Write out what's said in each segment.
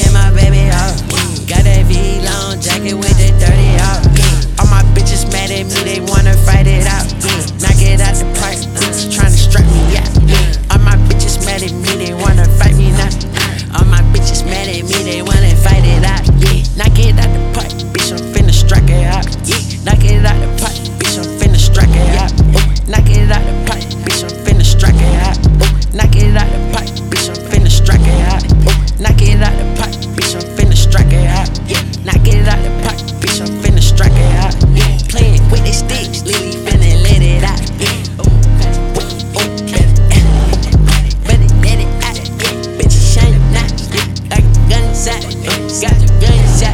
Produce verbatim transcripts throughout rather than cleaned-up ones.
in my baby house. Got that V-long jacket with that dirty out. All my bitches mad at me, they wanna fight it out. Knock it out the park, bitches tryna strap me out. All my bitches mad at me, they wanna fight me now. All my bitches mad at me, they wanna fight it out. Knock it out the park, bitch, I'm finna strike it out. Knock it out the park, bitch, I'm finna strike it out. Knock it out the park, bitch, I'm finna strike it out. Knock it out the park, bitch, I'm finna strike it out. Knock it out the park, bitch, I'm finna strike it out. Knock it out the park, bitch, I'm finna strike it out. Playing with the sticks, Lily finna let it out. Better let it out, bitch, shine out like a gunshot. Got a gunshot,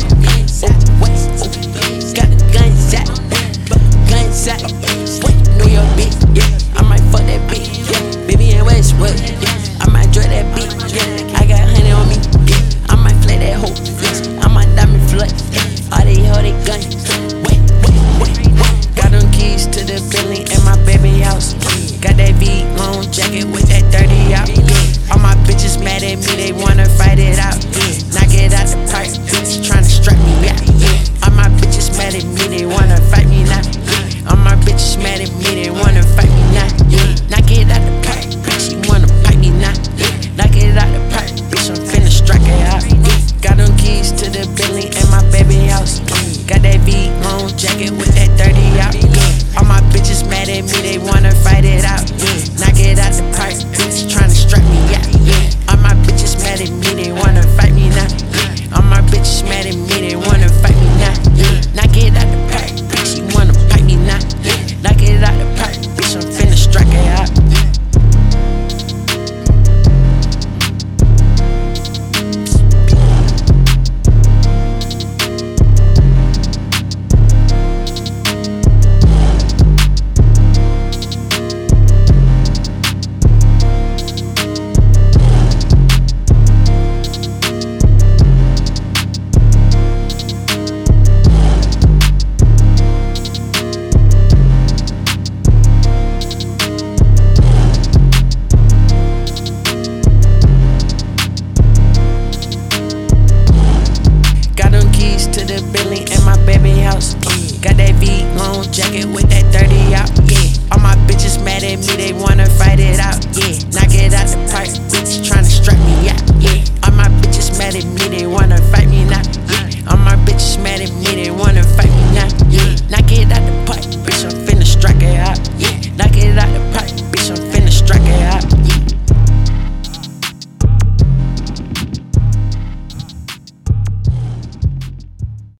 got a gunshot, gunshot. New York beat, yeah, I might fuck that bitch, yeah. Baby in Westwood, yeah, I might draw that bitch, yeah. I got honey on me, yeah, I might flay that hoe, flex, I might diamond flood, yeah. All they hold they gun, wait, wait, wait, wait. Got them keys to the building in my baby house. Got that V-long jacket with that dirty out. All my bitches mad at me, they wanna fight it out. Knock it out the park, bitch tryna strap me out. All my bitches mad at me, they wanna fight me now. All my bitches mad at me, they wanna fight me now. Knock it out the park, bitch, she wanna fight me now. Knock it out the park, bitch, I'm finna strike it out. Got them keys to the building in my baby house. Got that V-long jacket with that dirty out. All my bitches mad at me, they wanna fight it out. Knock it out the park, bitch, tryna strike me out. All my bitches mad at me, they wanna fight me now. All my bitches mad at me, they wanna fight me now. Knock it out the park, bitch, she wanna fight me now. Knock it out the park, bitch, I'm finna strike it out. To the building in my baby house. Got that V-long jacket with that